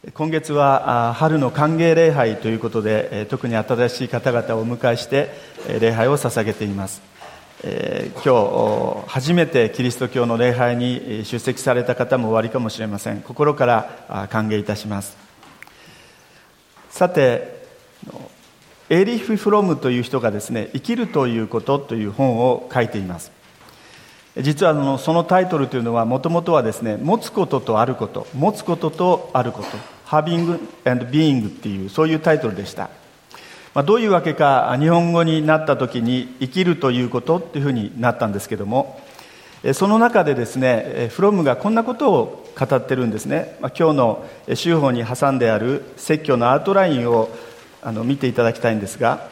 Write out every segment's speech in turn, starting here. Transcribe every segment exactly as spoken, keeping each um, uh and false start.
今月は春の歓迎礼拝ということで、特に新しい方々をお迎えして礼拝を捧げています。今日初めてキリスト教の礼拝に出席された方もおありかもしれません。心から歓迎いたします。さて、エーリヒ・フロムという人がですね、生きるということという本を書いています。実はあのそのタイトルというのはもともとはですね、持つこととあること、持つこととあること、Having and Being っていうそういうタイトルでした。まあ、どういうわけか日本語になった時に生きるということっていうふうになったんですけども、その中でですね、フロムがこんなことを語ってるんですね。まあ、今日の週報に挟んである説教のアウトラインをあの見ていただきたいんですが、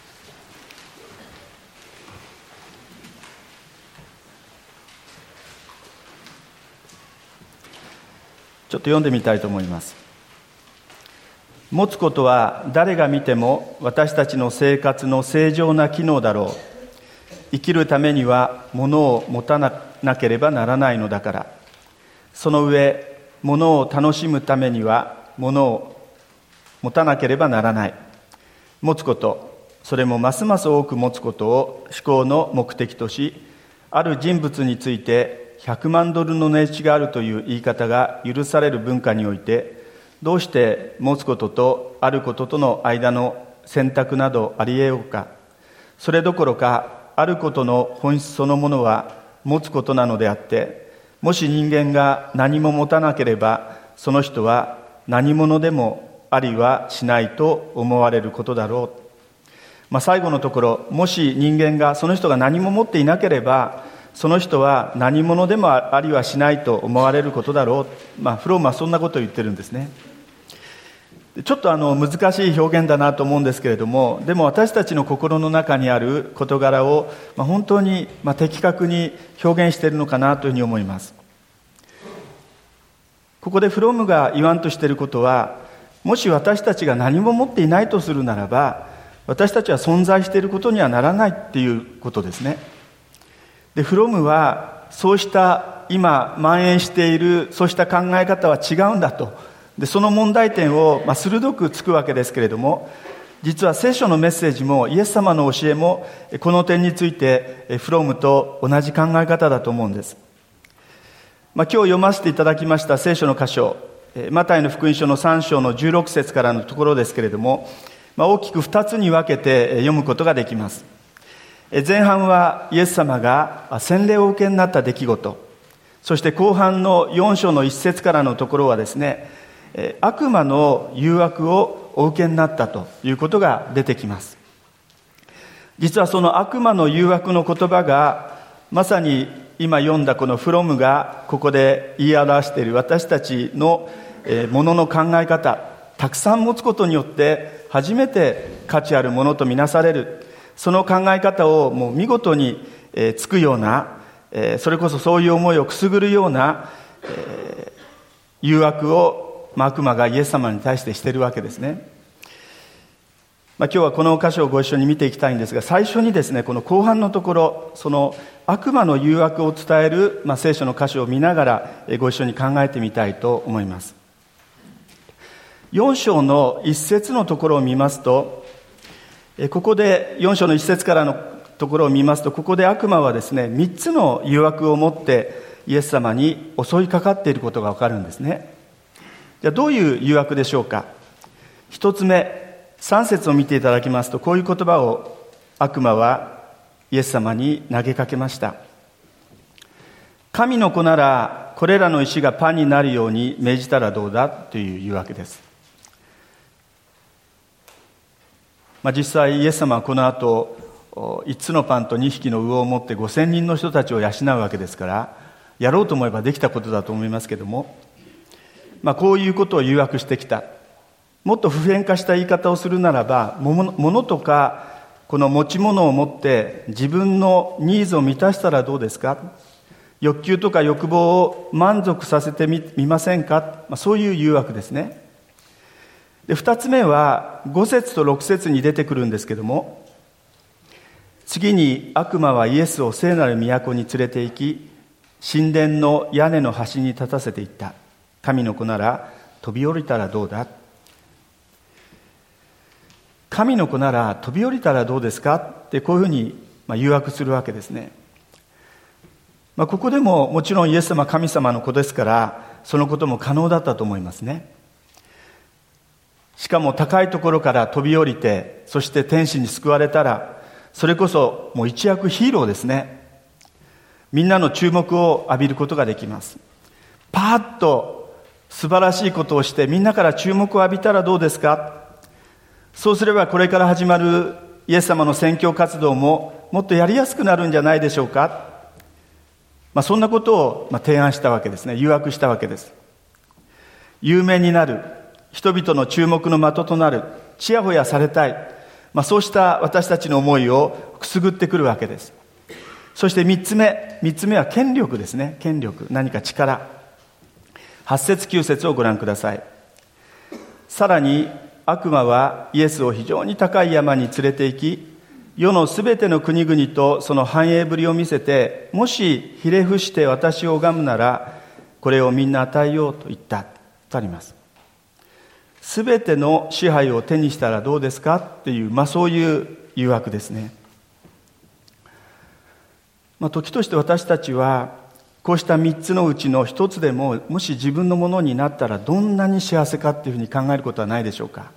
ちょっと読んでみたいと思います。持つことは誰が見ても私たちの生活の正常な機能だろう。生きるためには物を持たなければならないのだから。その上、物を楽しむためには物を持たなければならない。持つこと、それもますます多く持つことを思考の目的とし、ある人物についてひゃくまんドルの値打ちがあるという言い方が許される文化において、どうして持つこととあることとの間の選択などあり得ようか。それどころか、あることの本質そのものは持つことなのであって、もし人間が何も持たなければ、その人は何者でもありはしないと思われることだろう。まあ、最後のところ、もし人間がその人が何も持っていなければ、その人は何者でもありはしないと思われることだろう。まあ、フロムはそんなことを言ってるんですね。ちょっとあの難しい表現だなと思うんですけれども、でも私たちの心の中にある事柄を、まあ、本当にまあ的確に表現しているのかなというふうに思います。ここでフロムが言わんとしていることは、もし私たちが何も持っていないとするならば、私たちは存在していることにはならないっていうことですね。で、フロムはそうした今蔓延しているそうした考え方は違うんだと。で、その問題点をまあ鋭くつくわけですけれども、実は聖書のメッセージもイエス様の教えもこの点についてフロムと同じ考え方だと思うんです。まあ、今日読ませていただきました聖書の箇所、マタイの福音書のさん章のじゅうろく節からのところですけれども、まあ、大きくふたつに分けて読むことができます。前半はイエス様が洗礼をお受けになった出来事、そして後半のよん章のいち節からのところはですね、悪魔の誘惑をお受けになったということが出てきます。実はその悪魔の誘惑の言葉が、まさに今読んだこのフロムがここで言い表している私たちのものの考え方、たくさん持つことによって初めて価値あるものとみなされる、その考え方をもう見事につくような、それこそそういう思いをくすぐるような誘惑を悪魔がイエス様に対してしているわけですね。まあ、今日はこの箇所をご一緒に見ていきたいんですが、最初にですね、この後半のところ、その悪魔の誘惑を伝える、まあ、聖書の箇所を見ながらご一緒に考えてみたいと思います。よん章のいち節のところを見ますと、ここでよん章のいち節からのところを見ますと、ここで悪魔はですね、みっつの誘惑を持ってイエス様に襲いかかっていることがわかるんですね。じゃあどういう誘惑でしょうか。一つ目、さん節を見ていただきますと、こういう言葉を悪魔はイエス様に投げかけました。神の子ならこれらの石がパンになるように命じたらどうだという誘惑です。まあ、実際イエス様はこの後いつつのパンとにひきの魚を持ってごせんにんの人たちを養うわけですから、やろうと思えばできたことだと思いますけども、まあ、こういうことを誘惑してきた。もっと普遍化した言い方をするならば、物とかこの持ち物を持って自分のニーズを満たしたらどうですか。欲求とか欲望を満足させてみませんか。まあ、そういう誘惑ですね。で、二つ目はご節とろく節に出てくるんですけども、次に悪魔はイエスを聖なる都に連れて行き、神殿の屋根の端に立たせていった。神の子なら飛び降りたらどうだ。神の子なら飛び降りたらどうですかってこういうふうに誘惑するわけですね。まあ、ここでももちろんイエス様は神様の子ですからそのことも可能だったと思いますね。しかも高いところから飛び降りて、そして天使に救われたらそれこそもう一躍ヒーローですね。みんなの注目を浴びることができます。パーッと素晴らしいことをしてみんなから注目を浴びたらどうですか。そうすればこれから始まるイエス様の宣教活動ももっとやりやすくなるんじゃないでしょうか。まあ、そんなことをまあ提案したわけですね。誘惑したわけです。有名になる、人々の注目の的となる、ちやほやされたい、まあ、そうした私たちの思いをくすぐってくるわけです。そして三つ目、三つ目は権力ですね。権力、何か力。八節九節をご覧ください。さらに悪魔はイエスを非常に高い山に連れて行き、世のすべての国々とその繁栄ぶりを見せて、もしひれ伏して私を拝むならこれをみんな与えようと言ったとあります。すべての支配を手にしたらどうですかっていう、まあ、そういう誘惑ですね。まあ、時として私たちはこうした三つのうちの一つでももし自分のものになったらどんなに幸せかっていうふうに考えることはないでしょうか。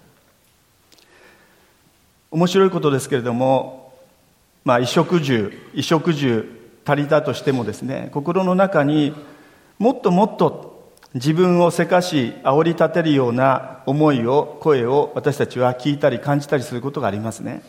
面白いことですけれども、まあ、衣食住衣食住足りたとしてもですね、心の中にもっともっと自分をせかし煽り立てるような思いを声を私たちは聞いたり感じたりすることがありますね。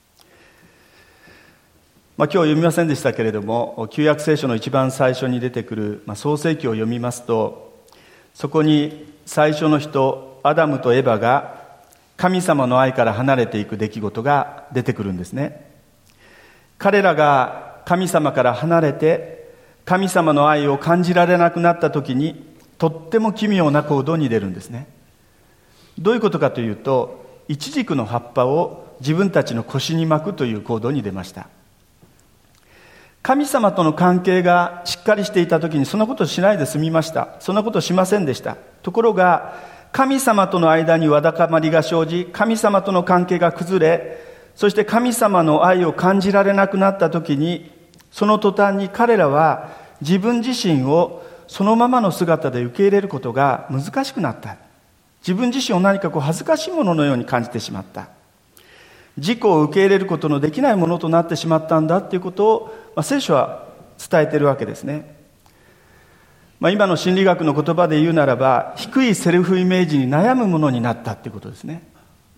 まあ、今日読みませんでしたけれども、旧約聖書の一番最初に出てくる、まあ、創世記を読みますと、そこに最初の人アダムとエバが神様の愛から離れていく出来事が出てくるんですね。彼らが神様から離れて神様の愛を感じられなくなった時にとっても奇妙な行動に出るんですね。どういうことかというと、イチジクの葉っぱを自分たちの腰に巻くという行動に出ました。神様との関係がしっかりしていた時にそんなことしないで済みました。そんなことしませんでした。ところが神様との間にわだかまりが生じ、神様との関係が崩れ、そして神様の愛を感じられなくなった時に、その途端に彼らは自分自身をそのままの姿で受け入れることが難しくなった。自分自身を何かこう恥ずかしいもののように感じてしまった。自己を受け入れることのできないものとなってしまったんだということを、まあ、聖書は伝えているわけですね。まあ、今の心理学の言葉で言うならば、低いセルフイメージに悩むものになったということですね。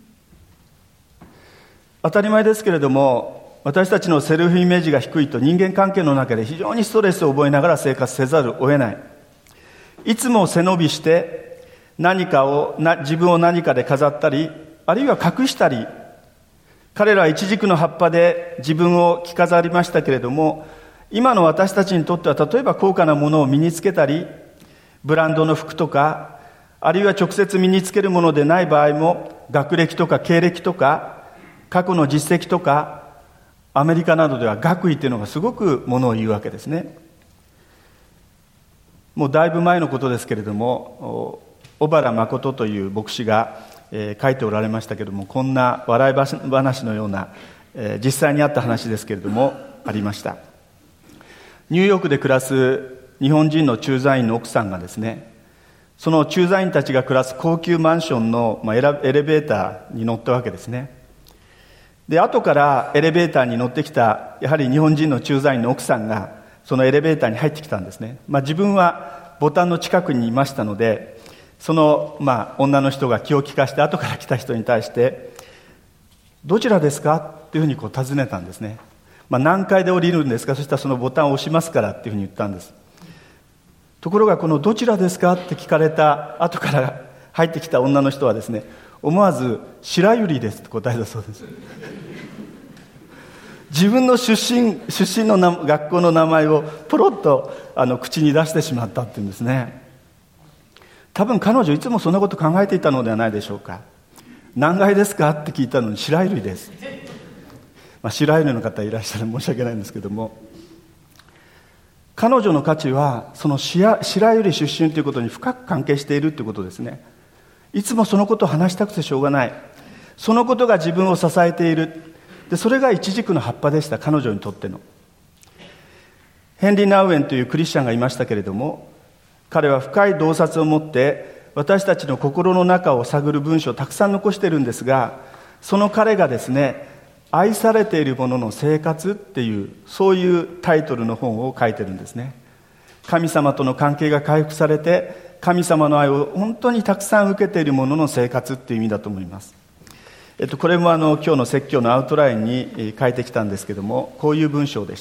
当たり前ですけれども、私たちのセルフイメージが低いと人間関係の中で非常にストレスを覚えながら生活せざるを得ない。いつも背伸びして何かをな自分を何かで飾ったり、あるいは隠したり、彼らはイチジクの葉っぱで自分を着飾りましたけれども、今の私たちにとっては例えば高価なものを身につけたり、ブランドの服とか、あるいは直接身につけるものでない場合も学歴とか経歴とか過去の実績とか、アメリカなどでは学位というのがすごくものを言うわけですね。もうだいぶ前のことですけれども、小原誠という牧師が、えー、書いておられましたけれども、こんな笑い話のような、えー、実際にあった話ですけれどもありました。ニューヨークで暮らす日本人の駐在員の奥さんがですね、その駐在員たちが暮らす高級マンションの、まあ、エラエレベーターに乗ったわけですね。で、後からエレベーターに乗ってきたやはり日本人の駐在員の奥さんがそのエレベーターに入ってきたんですね。まあ、自分はボタンの近くにいましたので、その、まあ、女の人が気を利かして後から来た人に対してどちらですかっていうふうにこう尋ねたんですね。まあ、何階で降りるんですか、そしたらそのボタンを押しますからっていうふうに言ったんです。ところがこのどちらですかって聞かれた後から入ってきた女の人はですね、思わず白百合ですと答えたそうです。自分の出身出身のな学校の名前をポロッとあの口に出してしまったっていうんですね。多分彼女いつもそんなこと考えていたのではないでしょうか。何階ですかって聞いたのに白百合です、まあ、白百合の方いらっしゃる申し訳ないんですけども、彼女の価値はその白百合出身ということに深く関係しているということですね。 いつもそのことを話したくてしょうがない。そのことが自分を支えている。でそれがイチジクの葉っぱでした、彼女にとっての。ヘンリー・ナウエンというクリスチャンがいましたけれども、彼は深い洞察を持って私たちの心の中を探る文章をたくさん残しているんですが、その彼がですね、愛されている者の生活っていう、そういうタイトルの本を書いてるんですね。神様との関係が回復されて、神様の愛を本当にたくさん受けている者の生活っていう意味だと思います。えっと、これもあの今日の説教のアウトラインに書いてきたんですけども、こういう文章でした。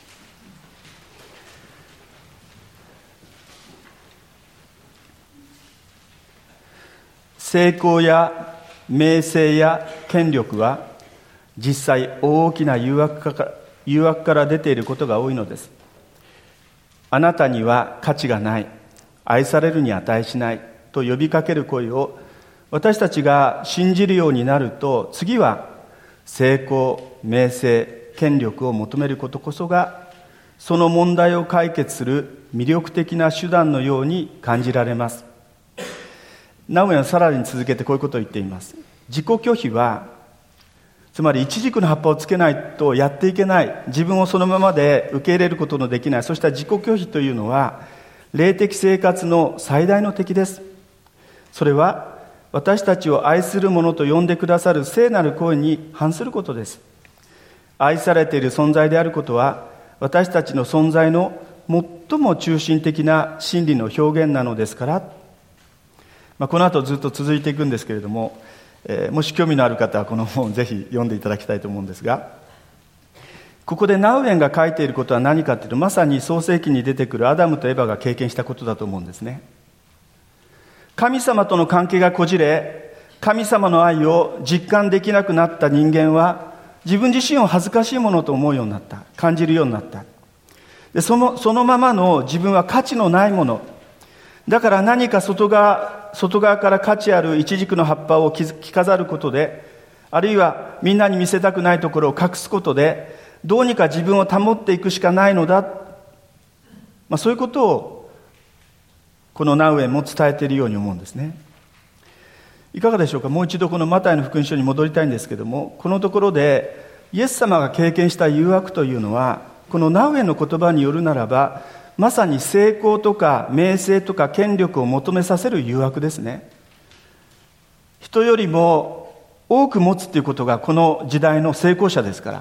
成功や名声や権力は実際大きな誘惑から、誘惑から出ていることが多いのです。あなたには価値がない、愛されるに値しないと呼びかける声を私たちが信じるようになると、次は成功、名声、権力を求めることこそがその問題を解決する魅力的な手段のように感じられます。ナウエンはさらに続けてこういうことを言っています。自己拒否は、つまりイチジクの葉っぱをつけないとやっていけない、自分をそのままで受け入れることのできない、そうした自己拒否というのは霊的生活の最大の敵です。それは私たちを愛する者と呼んでくださる聖なる声に反することです。愛されている存在であることは、私たちの存在の最も中心的な真理の表現なのですから。まあ、この後ずっと続いていくんですけれども、えー、もし興味のある方はこの本をぜひ読んでいただきたいと思うんですが、ここでナウエンが書いていることは何かというと、まさに創世記に出てくるアダムとエバが経験したことだと思うんですね。神様との関係がこじれ、神様の愛を実感できなくなった人間は、自分自身を恥ずかしいものと思うようになった、感じるようになった。でその、そのままの自分は価値のないものだから、何か外側外側から価値あるイチジクの葉っぱを着飾ることで、あるいはみんなに見せたくないところを隠すことで、どうにか自分を保っていくしかないのだ、まあ、そういうことをこのナウエンも伝えているように思うんですね。いかがでしょうか。もう一度このマタイの福音書に戻りたいんですけども、このところでイエス様が経験した誘惑というのは、このナウエンの言葉によるならば、まさに成功とか名声とか権力を求めさせる誘惑ですね。人よりも多く持つということがこの時代の成功者ですから。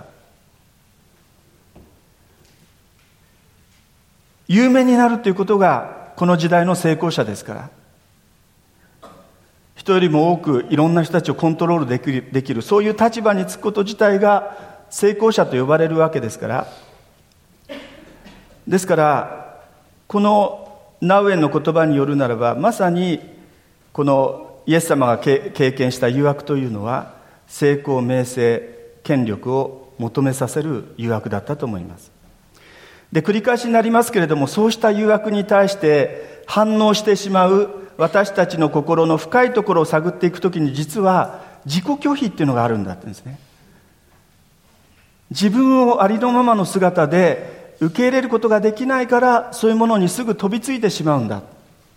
有名になるということがこの時代の成功者ですから。人よりも多くいろんな人たちをコントロールできる、できるそういう立場につくこと自体が成功者と呼ばれるわけですから。ですからこのナウエンの言葉によるならば、まさにこのイエス様が経験した誘惑というのは、成功、名声、権力を求めさせる誘惑だったと思います。で、繰り返しになりますけれども、そうした誘惑に対して反応してしまう私たちの心の深いところを探っていくときに、実は自己拒否っていうのがあるんだってんですね。自分をありのままの姿で受け入れることができないから、そういうものにすぐ飛びついてしまうんだ。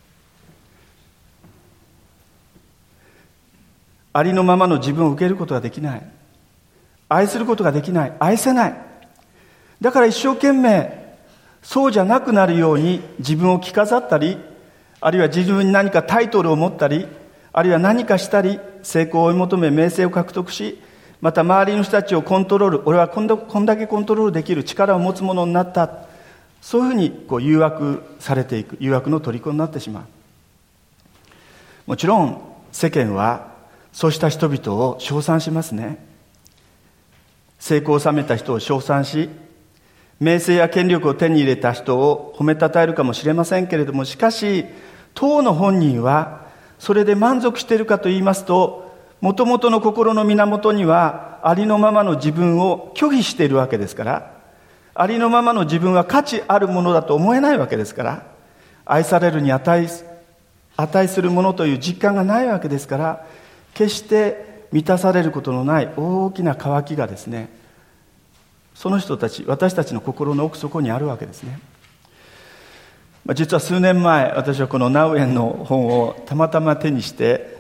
ありのままの自分を受けることができない、愛することができない、愛せない。だから一生懸命そうじゃなくなるように自分を着飾ったり、あるいは自分に何かタイトルを持ったり、あるいは何かしたり、成功を追い求め名声を獲得し、また周りの人たちをコントロール、俺はこんだ、こんだけコントロールできる力を持つものになった、そういうふうにこう誘惑されていく、誘惑の虜になってしまう。もちろん世間はそうした人々を称賛しますね。成功を収めた人を称賛し、名声や権力を手に入れた人を褒めたたえるかもしれませんけれども、しかし当の本人はそれで満足しているかと言いますと、もともとの心の源にはありのままの自分を拒否しているわけですから、ありのままの自分は価値あるものだと思えないわけですから、愛されるに値値するものという実感がないわけですから、決して満たされることのない大きな渇きがですね、その人たち、私たちの心の奥底にあるわけですね。実は数年前、私はこのナウエンの本をたまたま手にして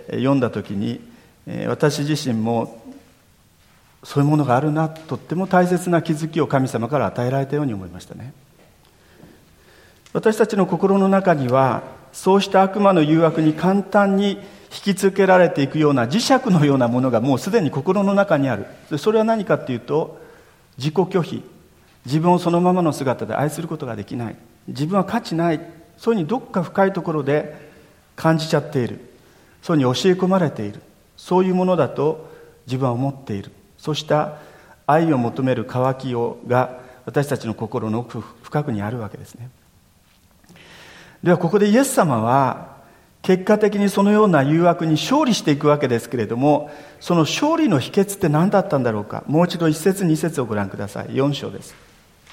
読んだ時に、私自身もそういうものがあるな、とっても大切な気づきを神様から与えられたように思いましたね。私たちの心の中にはそうした悪魔の誘惑に簡単に引きつけられていくような磁石のようなものがもうすでに心の中にある。それは何かっていうと、自己拒否、自分をそのままの姿で愛することができない、自分は価値ない、そういうふうにどっか深いところで感じちゃっている、そういうふうに教え込まれている、そういうものだと自分は思っている。そうした愛を求める渇きをが私たちの心の奥深くにあるわけですね。ではここでイエス様は結果的にそのような誘惑に勝利していくわけですけれども、その勝利の秘訣って何だったんだろうか。もう一度一節二節をご覧ください。よん章です。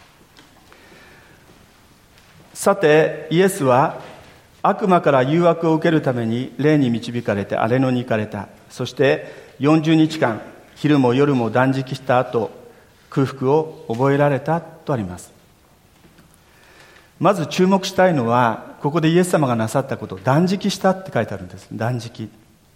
さてイエスは悪魔から誘惑を受けるために霊に導かれて荒野に行かれた。そしてよんじゅうにちかん昼も夜も断食した後、空腹を覚えられたとあります。まず注目したいのは、ここでイエス様がなさったこと、断食したって書いてあるんです。断食。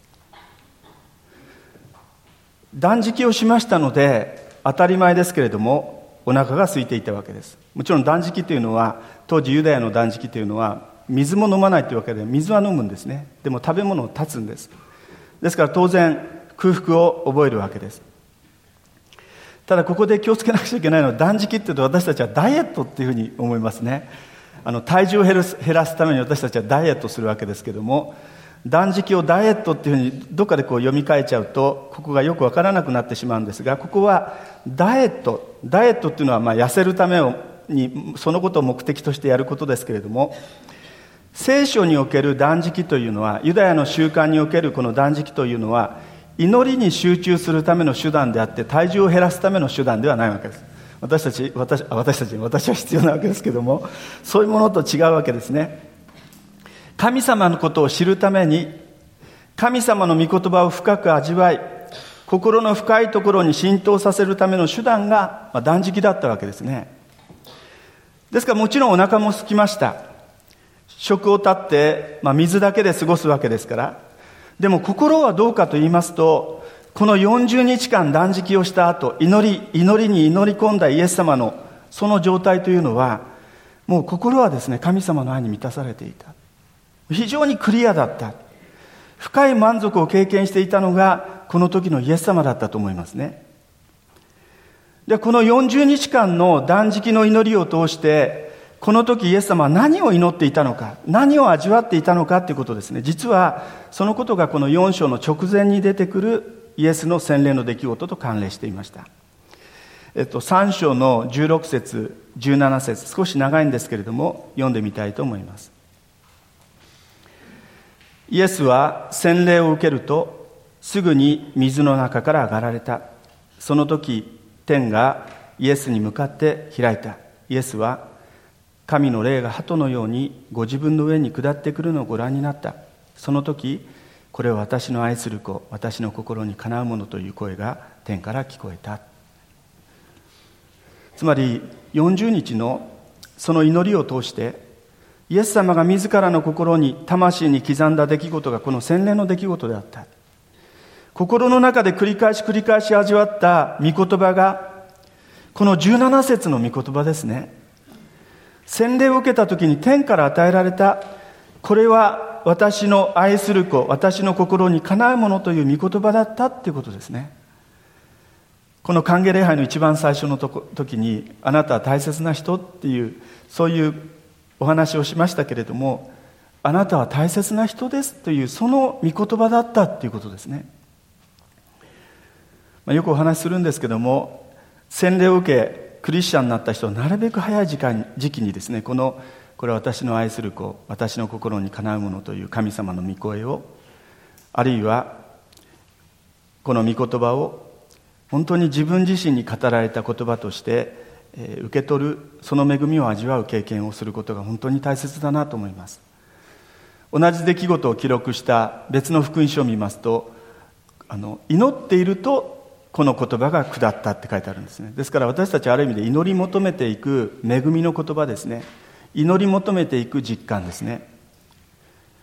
断食をしましたので、当たり前ですけれども、お腹が空いていたわけです。もちろん断食というのは、当時ユダヤの断食というのは、水も飲まないというわけで、水は飲むんですね。でも食べ物を断つんです。ですから当然、空腹を覚えるわけです。ただここで気をつけなくちゃいけないのは、断食っていうと私たちはダイエットっていうふうに思いますね。あの体重を減らす、減らすために私たちはダイエットするわけですけども、断食をダイエットっていうふうにどっかでこう読み替えちゃうと、ここがよくわからなくなってしまうんですが、ここはダイエットダイエットっていうのはまあ痩せるためにそのことを目的としてやることですけれども、聖書における断食というのは、ユダヤの習慣におけるこの断食というのは祈りに集中するための手段であって、体重を減らすための手段ではないわけです。私たち、私、私たち、私は必要なわけですけども、そういうものと違うわけですね。神様のことを知るために、神様の御言葉を深く味わい、心の深いところに浸透させるための手段が、まあ、断食だったわけですね。ですからもちろんお腹も空きました。食を断って、まあ、水だけで過ごすわけですから。でも心はどうかと言いますと、このよんじゅうにちかん断食をした後、祈り、祈りに祈り込んだイエス様のその状態というのは、もう心はですね、神様の愛に満たされていた。非常にクリアだった。深い満足を経験していたのが、この時のイエス様だったと思いますね。で、このよんじゅうにちかんの断食の祈りを通して、この時イエス様は何を祈っていたのか、何を味わっていたのかということですね。実はそのことがこのよん章の直前に出てくるイエスの洗礼の出来事と関連していました。えっと、さん章のじゅうろく節、じゅうなな節、少し長いんですけれども、読んでみたいと思います。イエスは洗礼を受けると、すぐに水の中から上がられた。その時、天がイエスに向かって開いた。イエスは、神の霊が鳩のようにご自分の上に下ってくるのをご覧になった。その時、これは私の愛する子、私の心にかなうものという声が天から聞こえた。つまりよんじゅうにちのその祈りを通して、イエス様が自らの心に魂に刻んだ出来事がこの洗礼の出来事であった。心の中で繰り返し繰り返し味わった御言葉が、このじゅうなな節の御言葉ですね。洗礼を受けた時に天から与えられた、これは私の愛する子、私の心にかなうものという御言葉だったっていうことですね。この歓迎礼拝の一番最初の時に、あなたは大切な人っていう、そういうお話をしましたけれども、あなたは大切な人ですという、その御言葉だったっていうことですね。まあ、よくお話しするんですけども、洗礼を受けクリスチャンになった人はなるべく早い時間時期にですね、このこれは私の愛する子、私の心にかなうものという神様の御声を、あるいはこの御言葉を本当に自分自身に語られた言葉として受け取る、その恵みを味わう経験をすることが本当に大切だなと思います。同じ出来事を記録した別の福音書を見ますと、あの祈っているとこの言葉が下ったって書いてあるんですね。ですから私たちはある意味で祈り求めていく恵みの言葉ですね。祈り求めていく実感ですね。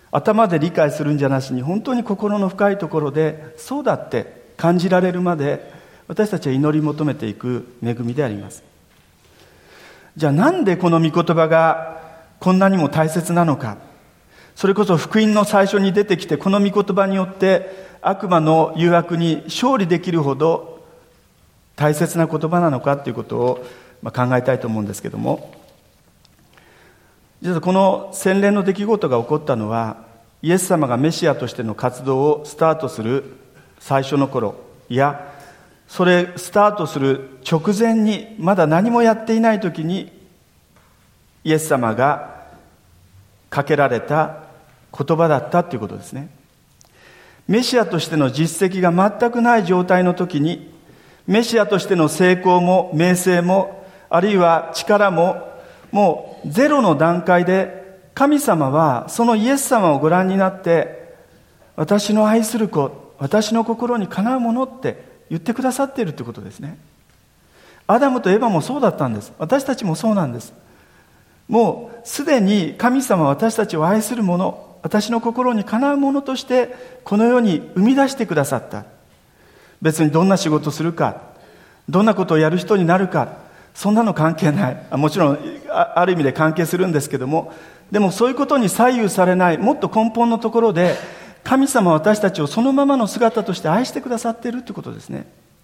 頭で理解するんじゃなしに、本当に心の深いところでそうだって感じられるまで、私たちは祈り求めていく恵みであります。じゃあなんでこの御言葉がこんなにも大切なのか。それこそ福音の最初に出てきて、この御言葉によって悪魔の誘惑に勝利できるほど大切な言葉なのかということを考えたいと思うんですけども、実はこの洗礼の出来事が起こったのは、イエス様がメシアとしての活動をスタートする最初の頃、いやそれスタートする直前に、まだ何もやっていない時にイエス様がかけられた言葉だったということですね。メシアとしての実績が全くない状態の時に、メシアとしての成功も名声も、あるいは力ももうゼロの段階で、神様はそのイエス様をご覧になって、私の愛する子、私の心にかなうものって言ってくださっているということですね。アダムとエバもそうだったんです。私たちもそうなんです。もうすでに神様は私たちを愛するもの、私の心にかなうものとしてこの世に生み出してくださった。別にどんな仕事するか、どんなことをやる人になるか、そんなの関係ない。もちろんある意味で関係するんですけども、でもそういうことに左右されない、もっと根本のところで、神様は私たちをそのままの姿として愛してくださっているということですね。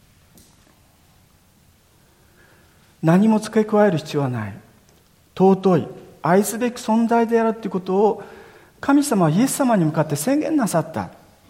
何も付け加える必要はない。尊い、愛すべき存在であるということを神様はイエス様に向かって宣言なさった。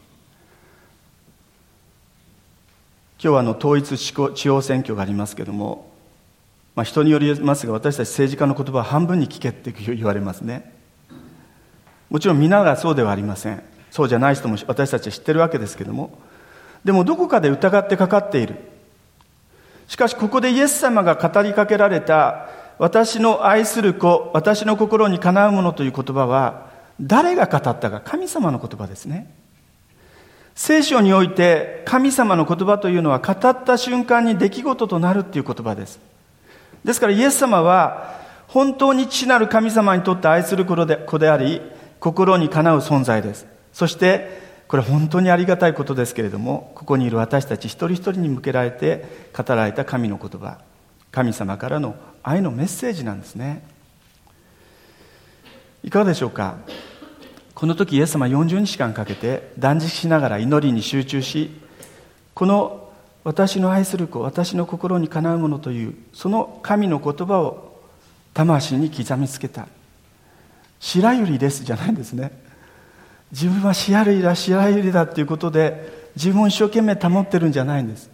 今日はあの統一地方選挙がありますけども、まあ、人によりますが、私たち政治家の言葉は半分に聞けって言われますね。もちろん皆がそうではありません。そうじゃない人も私たちは知ってるわけですけども、でもどこかで疑ってかかっている。しかしここでイエス様が語りかけられた、私の愛する子、私の心にかなうものという言葉は、誰が語ったか、神様の言葉ですね。聖書において神様の言葉というのは、語った瞬間に出来事となるという言葉です。ですからイエス様は本当に父なる神様にとって愛する子で、子であり、心にかなう存在です。そしてこれ本当にありがたいことですけれども、ここにいる私たち一人一人に向けられて語られた神の言葉、神様からの愛のメッセージなんですね。いかがでしょうか。この時イエス様はよんじゅうにちかんかけて断食しながら祈りに集中し、この私の愛する子、私の心にかなうものというその神の言葉を魂に刻みつけた。白百合ですじゃないんですね。自分は白百合だ白百合だっていうことで自分を一生懸命保ってるんじゃないんです。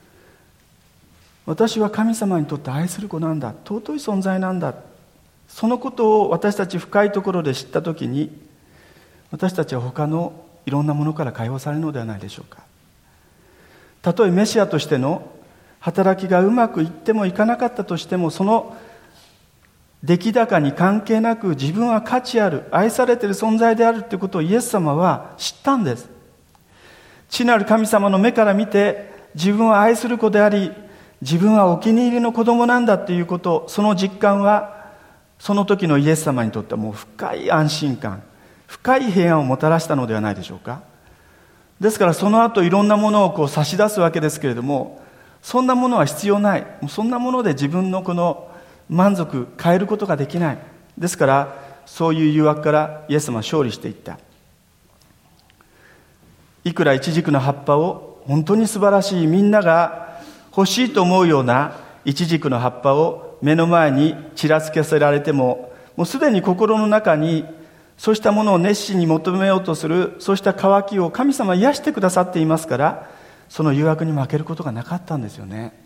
私は神様にとって愛する子なんだ、尊い存在なんだ。そのことを私たち深いところで知ったときに、私たちは他のいろんなものから解放されるのではないでしょうか。たとえメシアとしての働きがうまくいってもいかなかったとしても、その出来高に関係なく自分は価値ある、愛されている存在であるということをイエス様は知ったんです。父なる神様の目から見て、自分は愛する子であり、自分はお気に入りの子供なんだということ、その実感はその時のイエス様にとってはもう深い安心感、深い平安をもたらしたのではないでしょうか。ですからその後いろんなものをこう差し出すわけですけれども、そんなものは必要ない。もうそんなもので自分のこの満足変えることができない。ですからそういう誘惑からイエス様は勝利していった。いくらイチジクの葉っぱを本当に素晴らしい、みんなが欲しいと思うようなイチジクの葉っぱを目の前にちらつけせられても、もうすでに心の中にそうしたものを熱心に求めようとする、そうした渇きを神様は癒してくださっていますから、その誘惑に負けることがなかったんですよね。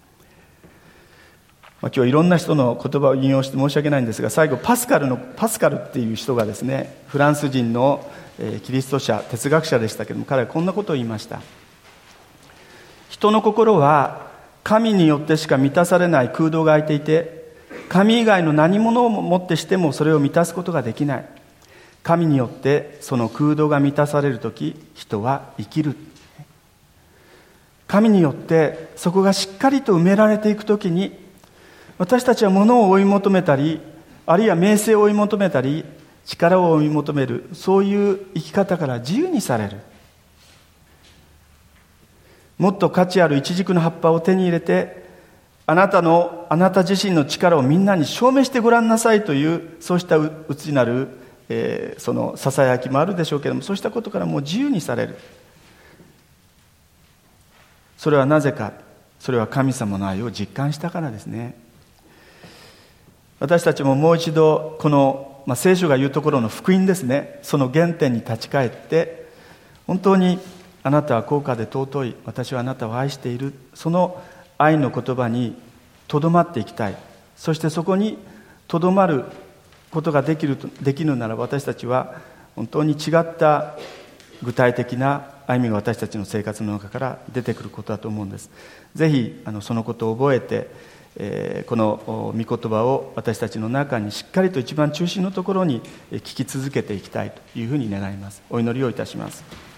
まあ、今日いろんな人の言葉を引用して申し訳ないんですが、最後パスカルのパスカルっていう人がですね、フランス人の、えー、キリスト者哲学者でしたけども、彼はこんなことを言いました。人の心は神によってしか満たされない空洞が空いていて、神以外の何者をもってしてもそれを満たすことができない。神によってその空洞が満たされるとき、人は生きる。神によってそこがしっかりと埋められていくときに、私たちは物を追い求めたり、あるいは名声を追い求めたり、 力を追い求める、そういう生き方から自由にされる。もっと価値あるイチジクの葉っぱを手に入れて、あなたのあなた自身の力をみんなに証明してごらんなさいという、そうした内なる、えー、そのささやきもあるでしょうけれども、そうしたことからもう自由にされる。それはなぜか、それは神様の愛を実感したからですね。私たちももう一度この、まあ、聖書が言うところの福音ですね、その原点に立ち返って、本当にあなたは高価で尊い、私はあなたを愛している、その愛の言葉にとどまっていきたい。そしてそこにとどまることができるとできるなら、私たちは本当に違った具体的な歩みが私たちの生活の中から出てくることだと思うんです。ぜひあのそのことを覚えて、えー、この御言葉を私たちの中にしっかりと一番中心のところに聞き続けていきたいというふうに願います。お祈りをいたします。